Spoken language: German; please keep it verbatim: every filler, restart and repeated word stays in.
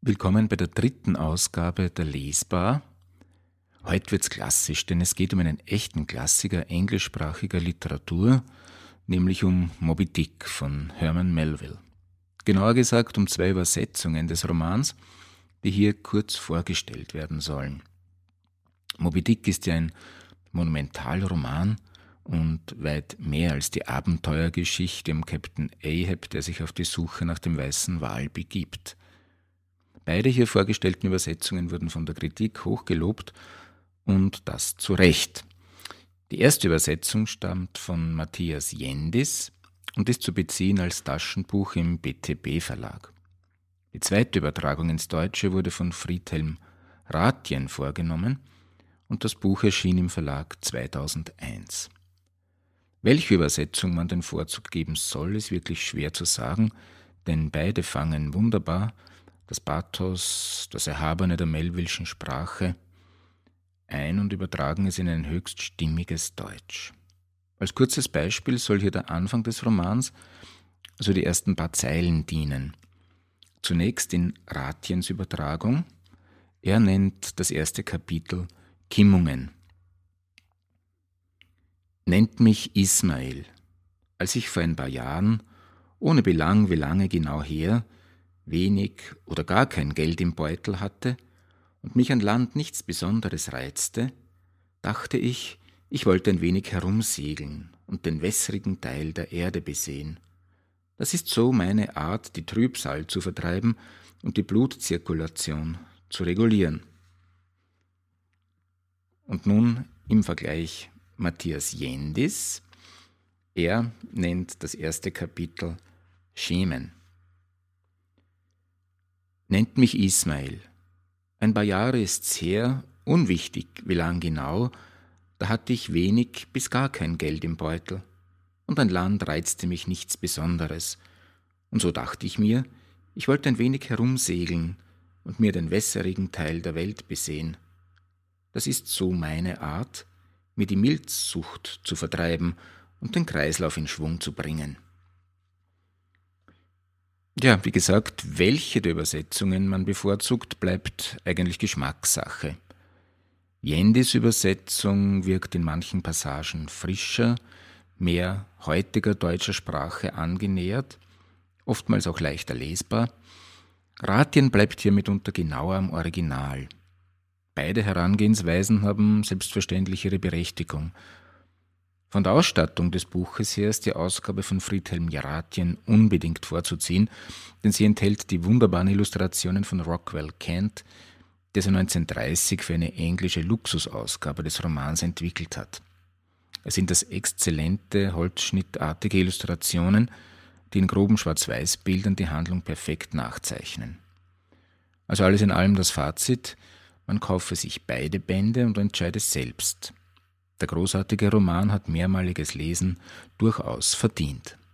Willkommen bei der dritten Ausgabe der Lesbar. Heute wird's klassisch, denn es geht um einen echten Klassiker englischsprachiger Literatur, nämlich um Moby Dick von Herman Melville. Genauer gesagt um zwei Übersetzungen des Romans, die hier kurz vorgestellt werden sollen. Moby Dick ist ja ein Monumentalroman und weit mehr als die Abenteuergeschichte um Captain Ahab, der sich auf die Suche nach dem weißen Wal begibt. Beide hier vorgestellten Übersetzungen wurden von der Kritik hoch gelobt und das zu Recht. Die erste Übersetzung stammt von Matthias Jendis und ist zu beziehen als Taschenbuch im B T B-Verlag. Die zweite Übertragung ins Deutsche wurde von Friedhelm Rathjen vorgenommen und das Buch erschien im Verlag zweitausendeins. Welche Übersetzung man den Vorzug geben soll, ist wirklich schwer zu sagen, denn beide fangen wunderbar das Pathos, das Erhabene der Melville'schen Sprache ein und übertragen es in ein höchst stimmiges Deutsch. Als kurzes Beispiel soll hier der Anfang des Romans, also die ersten paar Zeilen, dienen. Zunächst in Rathjens Übertragung. Er nennt das erste Kapitel Kimmungen. Nennt mich Ismael. Als ich vor ein paar Jahren, ohne Belang wie lange genau her, wenig oder gar kein Geld im Beutel hatte und mich an Land nichts Besonderes reizte, dachte ich, ich wollte ein wenig herumsegeln und den wässrigen Teil der Erde besehen. Das ist so meine Art, die Trübsal zu vertreiben und die Blutzirkulation zu regulieren. Und nun im Vergleich Matthias Jendis. Er nennt das erste Kapitel Schemen. Nennt mich Ismael. Ein paar Jahre ist's her, unwichtig wie lang genau, da hatte ich wenig bis gar kein Geld im Beutel. Und ein Land reizte mich nichts Besonderes. Und so dachte ich mir, ich wollte ein wenig herumsegeln und mir den wässrigen Teil der Welt besehen. Das ist so meine Art, mir die Milzsucht zu vertreiben und den Kreislauf in Schwung zu bringen. Ja, wie gesagt, welche der Übersetzungen man bevorzugt, bleibt eigentlich Geschmackssache. Jendis Übersetzung wirkt in manchen Passagen frischer, mehr heutiger deutscher Sprache angenähert, oftmals auch leichter lesbar. Rathjen bleibt hier mitunter genauer am Original. Beide Herangehensweisen haben selbstverständlich ihre Berechtigung. Von der Ausstattung des Buches her ist die Ausgabe von Friedhelm Rathjen unbedingt vorzuziehen, denn sie enthält die wunderbaren Illustrationen von Rockwell Kent, der sie neunzehnhundertdreißig für eine englische Luxusausgabe des Romans entwickelt hat. Es sind das exzellente, holzschnittartige Illustrationen, die in groben Schwarz-Weiß-Bildern die Handlung perfekt nachzeichnen. Also alles in allem das Fazit: Man kaufe sich beide Bände und entscheide selbst. Der großartige Roman hat mehrmaliges Lesen durchaus verdient.